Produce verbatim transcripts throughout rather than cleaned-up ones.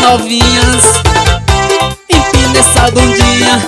novinhas, empina essa bundinha,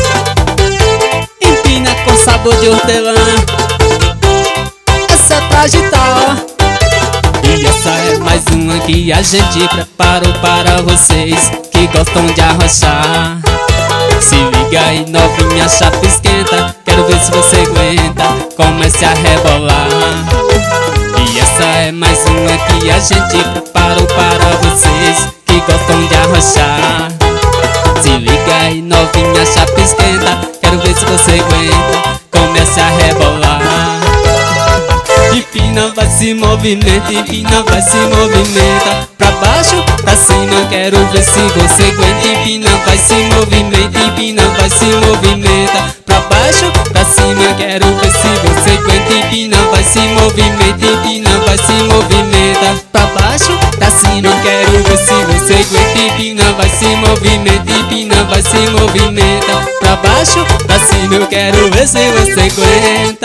empina com sabor de hortelã. Essa é pra agitar, ó. E essa é mais uma que a gente preparou para vocês que gostam de arrochar. Se liga aí novinha, chapa esquenta, quero ver se você aguenta, comece a rebolar. E essa é mais uma que a gente preparou para vocês que gostam de arrochar. Se liga aí novinha, chapa esquenta, quero ver se você aguenta, comece a rebolar. Empina, vai se movimenta, empina, vai se movimenta, pra baixo, pra cima, quero ver se você aguenta. Empina, vai se movimenta, empina, vai se movimenta, pra baixo, pra cima, quero ver se você aguenta. Empina, vai se movimenta, empina, vai se movimenta, pra baixo, pra cima, quero ver se você aguenta. Empina, vai se movimenta, empina, vai se movimenta, pra baixo, pra cima, eu quero ver se você aguenta.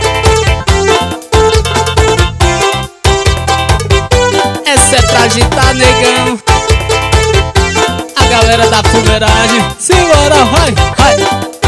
Essa é pra agitar, negão, a galera da fuleiragem. Simbora, vai, vai.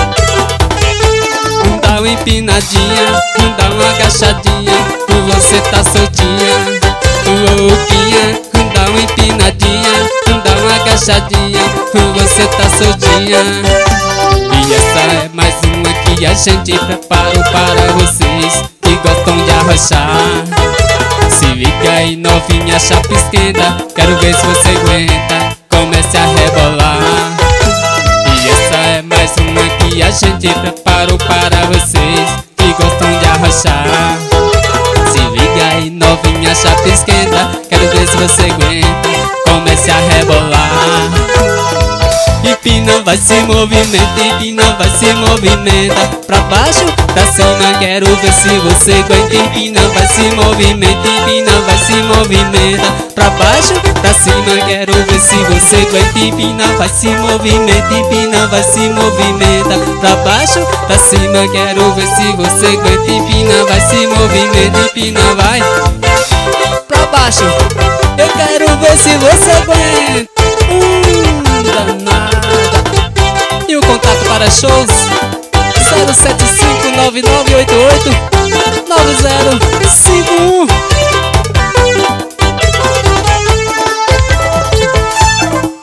Dá uma empinadinha, dá uma agachadinha, você tá soltinha, louquinha. Dá uma empinadinha, dá uma agachadinha, você tá soltinha. E essa é mais uma que a gente preparou para vocês que gostam de arrochar. Se liga aí novinha, chapa esquenta, quero ver se você aguenta, comece a rebolar. E essa é mais uma que a gente preparou para vocês que gostam de arrochar. Se liga aí novinha, chapa esquenta, quero ver se você aguenta, comece a rebolar. Empina, vai se movimenta, empina, vai se movimenta, pra baixo, pra cima, quero ver se você aguenta. Empina, vai se movimenta, empina, vai se movimenta, pra baixo, pra cima, quero ver se você aguenta. Empina, vai se movimenta, empina, vai se movimenta, pra baixo, pra cima, quero ver se você aguenta. Empina, vai se movimenta, empina, vai pra baixo, eu quero ver se você aguenta. Hum, danada. E o contato para shows zero sete cinco nove nove oito oito nove zero cinco um.